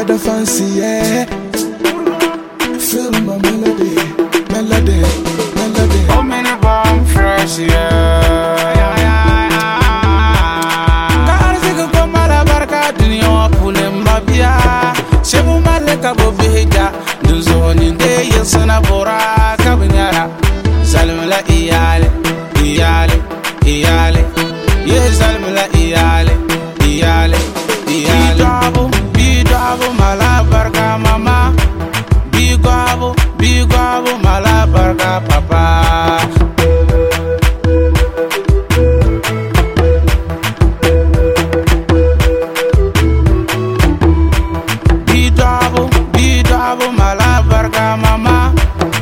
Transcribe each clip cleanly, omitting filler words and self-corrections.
got a fancy, yeah. Feel my melody, melody, melody. Oh, many bomb fresh, yeah. Kaarziga ko mala barka dunya pulen mabia. Shebu maleka bo beja. Dunzo ni de yesana bora kabinyara. Salimla iyale, iyale, iyale. Ye salimla iyale, iyale, iyale. Bidabu mala barka mama. Bigwabo mala barka papa. Bigwabo mala barka mama.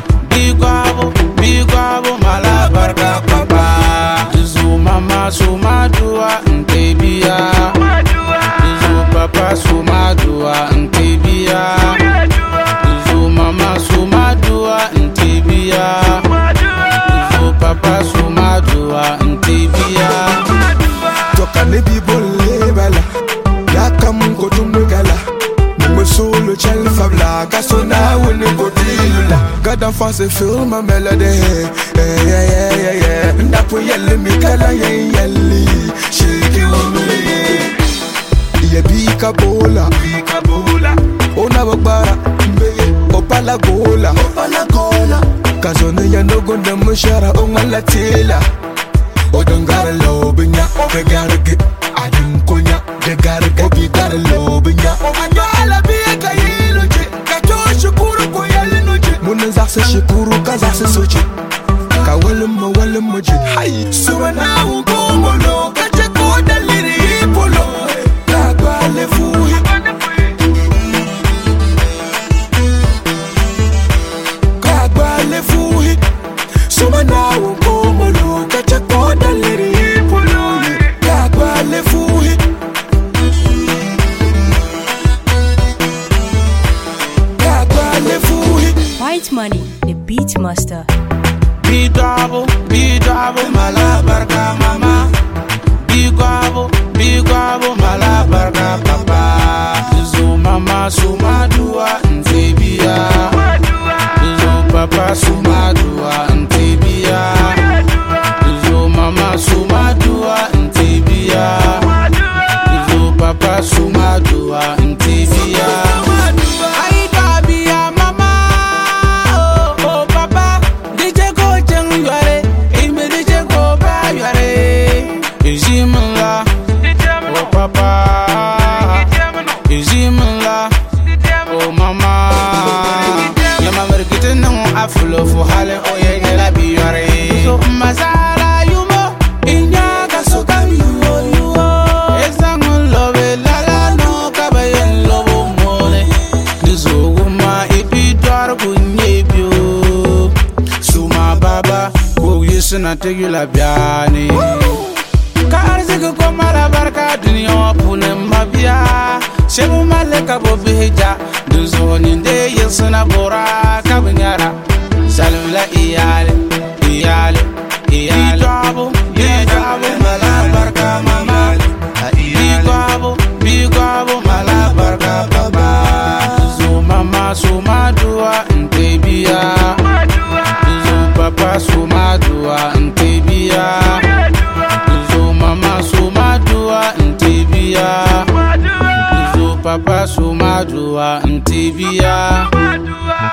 Bigwabo mala barka papa. Zu mama suma dua ntebia. Zu papa suma dua ntebia. Mama suma dua ntibia. Zo papa suma dua ntibia. Toka nebi bolle bala. Yaka mungo tumugala. Mungo solo chel fabla. Kasona wini kodilula. God and fancy feel my melody. Yeah, yeah, yeah, yeah, yeah. Ndapo yelle mikala yelli. Shake it with me. Yeah, bika bola. Ona bagbara. Opala gola, kazone ya nogo na mshara ongala tela. Odongara lobinya, begarge, adinkonya, begarge, obigara lobinya. Anyala bieka yiluche, kato shukuru kwa yalinuche. Munazase shukuru kazase soche, kawalema walemoje. Hai, suwana ugongolo, kache koda liri ipolo. Kagwa lefuhi. Suma na ugomolo kacha koda liri polo kagwa lefuhi kagwa lefuhi. White Money, the beat master. Bidabo mala barka mama. Bigwabo mala barka papa. Zu mama suma dua ntebia. Zu papa suma dua ntibia. Zo mama suma dua ntibia. Zo papa suma dua ntibia. Ai babia mama. Oh papa, DJ ko jeng yare. Ime DJ ko ba yare. Ejimla. Oh papa. Ejimla. Oh mama. Afulo fu hale oye nela biyare. So masala yumo inyaga sokam yuo. Ezangun lobe lala no kabayen lobo mole. Dizo guma ipi dwar kunye bio. Suma baba ko yesuna tegula biani. Kaarziga ko mala barka dunya punem mabia. Shebu maleka bo beja. Dizo ninde yesuna bora kabinyara. Salimla iyale, iyale, iyale. Bigwabo mala barka mama. Bigwabo mala barka papa. Zo mama suma dua ntebia. Zo papa suma dua ntebia. Zo mama suma dua ntebia. Zo papa suma dua ntebia.